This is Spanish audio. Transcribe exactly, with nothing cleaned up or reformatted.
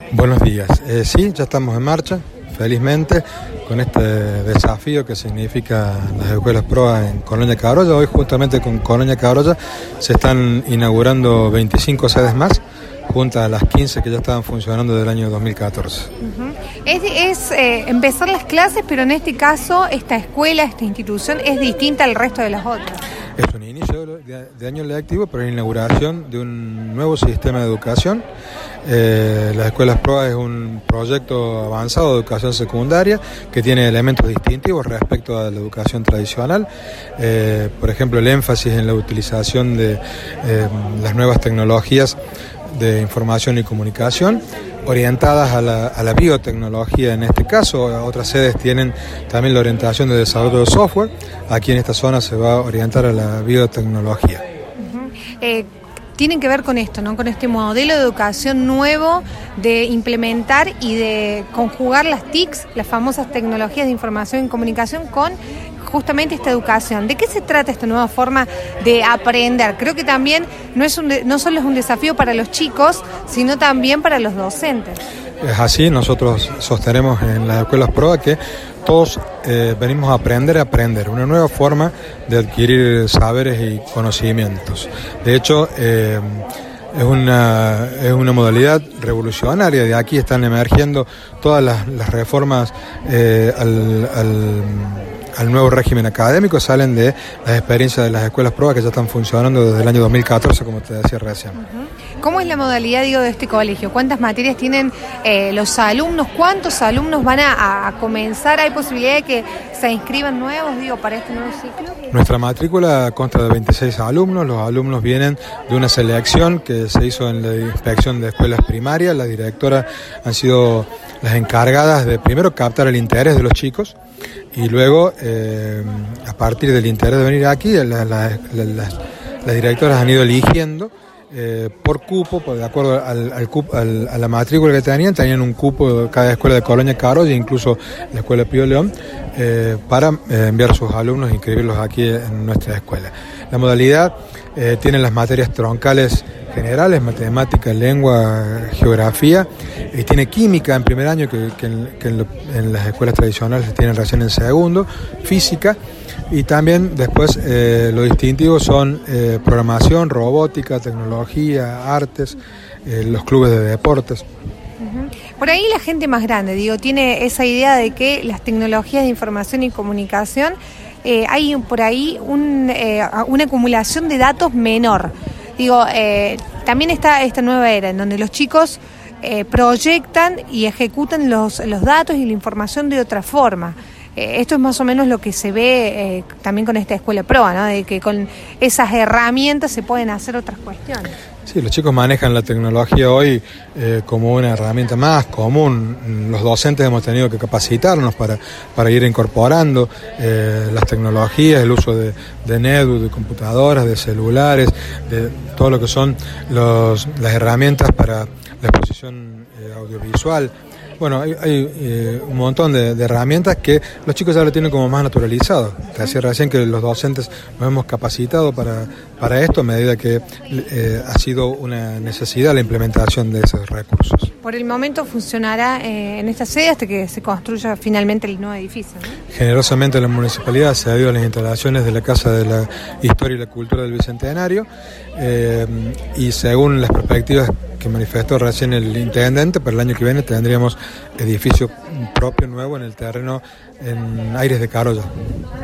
Buenos días. Eh, sí, ya estamos en marcha, felizmente, con este desafío que significa las escuelas PROA en Colonia Cabrolla. Hoy justamente con Colonia Cabrolla se están inaugurando veinticinco sedes más, junto a las quince que ya estaban funcionando desde el año dos mil catorce. Uh-huh. Es, es eh, empezar las clases, pero en este caso esta escuela, esta institución es distinta al resto de las otras. Es un inicio de, de año lectivo, pero la inauguración de un nuevo sistema de educación. Eh, las escuelas PROA es un proyecto avanzado de educación secundaria que tiene elementos distintivos respecto a la educación tradicional. Eh, por ejemplo, el énfasis en la utilización de eh, las nuevas tecnologías de información y comunicación, orientadas a la, a la biotecnología en este caso. Otras sedes tienen también la orientación de desarrollo de software. Aquí en esta zona se va a orientar a la biotecnología. Uh-huh. eh, tienen que ver con esto, ¿no? Con este modelo de educación nuevo de implementar y de conjugar las T I Cs, las famosas tecnologías de información y comunicación, con justamente esta educación. ¿De qué se trata esta nueva forma de aprender? Creo que también no es un de, no solo es un desafío para los chicos, sino también para los docentes. Es así, nosotros sostenemos en las escuelas PROA que todos eh, venimos a aprender a aprender, una nueva forma de adquirir saberes y conocimientos. De hecho, eh, es una, es una modalidad revolucionaria. De aquí están emergiendo todas las, las reformas eh, al, al al nuevo régimen académico, salen de las experiencias de las escuelas PROA que ya están funcionando desde el año dos mil catorce, como te decía recién. Uh-huh. ¿Cómo es la modalidad, digo, de este colegio? ¿Cuántas materias tienen eh, los alumnos? ¿Cuántos alumnos van a, a comenzar? ¿Hay posibilidad de que se inscriban nuevos, digo, para este nuevo ciclo? Nuestra matrícula consta de veintiséis alumnos. Los alumnos vienen de una selección que se hizo en la inspección de escuelas primarias. Las directoras han sido las encargadas de primero captar el interés de los chicos y luego, eh, a partir del interés de venir aquí, la, la, la, las, las directoras han ido eligiendo eh, por cupo, por, de acuerdo al, al, al, a la matrícula que tenían, tenían un cupo de cada escuela de Colonia Cabrolla, incluso la escuela Pío León, eh, para eh, enviar a sus alumnos e inscribirlos aquí en nuestra escuela. La modalidad eh, tiene las materias troncales generales, matemática, lengua, geografía, y tiene química en primer año, que, que, en, que en, lo, en las escuelas tradicionales se tienen recién en segundo, física, y también después eh, lo distintivo son eh, programación, robótica, tecnología, artes, eh, los clubes de deportes. Por ahí la gente más grande, digo, tiene esa idea de que las tecnologías de información y comunicación, eh, hay por ahí un, eh, una acumulación de datos menor. Digo, eh, también está esta nueva era en donde los chicos eh, proyectan y ejecutan los, los datos y la información de otra forma. Eh, esto es más o menos lo que se ve eh, también con esta escuela PROA, ¿no? De que con esas herramientas se pueden hacer otras cuestiones. Sí, los chicos manejan la tecnología hoy eh, como una herramienta más común. Los docentes hemos tenido que capacitarnos para, para ir incorporando eh, las tecnologías, el uso de, de netbook, de computadoras, de celulares, de todo lo que son los, las herramientas para la exposición eh, audiovisual. Bueno, hay, hay eh, un montón de, de herramientas que los chicos ya lo tienen como más naturalizado. Te decía recién que los docentes nos hemos capacitado para, para esto a medida que eh, ha sido una necesidad la implementación de esos recursos. Por el momento funcionará eh, en esta sede hasta que se construya finalmente el nuevo edificio, ¿no? Generosamente la municipalidad se ha ido a las instalaciones de la Casa de la Historia y la Cultura del Bicentenario eh, y según las perspectivas que manifestó recién el intendente, para el año que viene tendríamos edificio propio nuevo en el terreno en Aires de Cabrolla.